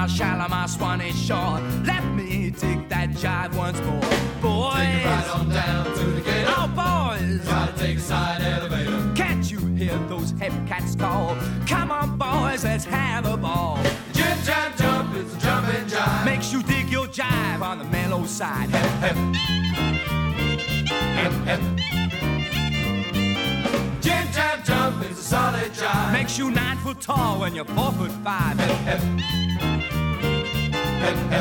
Shalimar Swan is short. Let me dig that jive once more. Boys, take it right on down to the gate. Oh, boys, gotta take a side elevator. Can't you hear those hip cats call? Come on, boys, let's have a ball. Jim Jam Jump is a jumping jive. Makes you dig your jive on the mellow side. Hep, hep. Hep, hep. Jim Jam Jump is a solid jive. Makes you 9 foot tall when you're 4'5". Hep, hep. Hep, hep.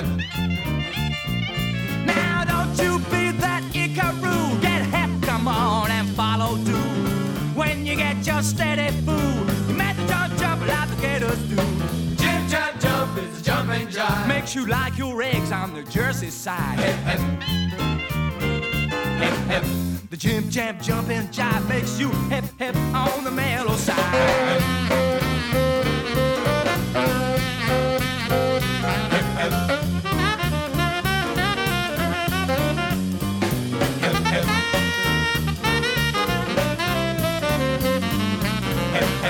Now don't you be that Icaroo. Get hep, come on and follow too. When you get your steady food, you make the jump like the gators do. Jim Jam Jump is a jumping jive. Makes you like your eggs on the Jersey side. Hep, hep. Hep, hep. The Jim Jam jumping jive makes you hip hip on the mellow side. Hep, hep. Hep, hep. Hep, hep.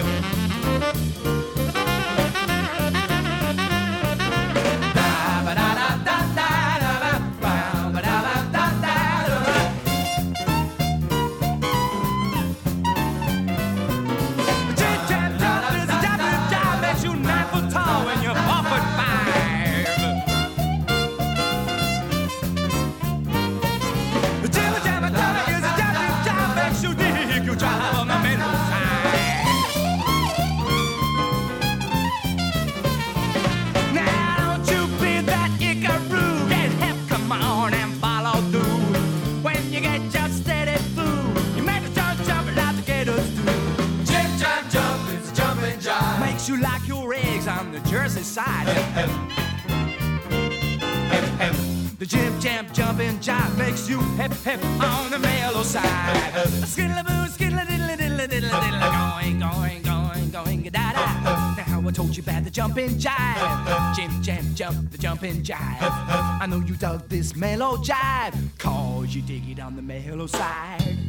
You like your eggs on the Jersey side. Hep, hep. Hep, hep. The Jim Jam jumping jive makes you hip hip on the mellow side. Skiddly-boo, skiddly-diddly-diddly-diddly, going, da-da. Now I told you about the jumping jive. Jim Jam jump, the jumping jive. I know you dug this mellow jive, 'cause you dig it on the mellow side.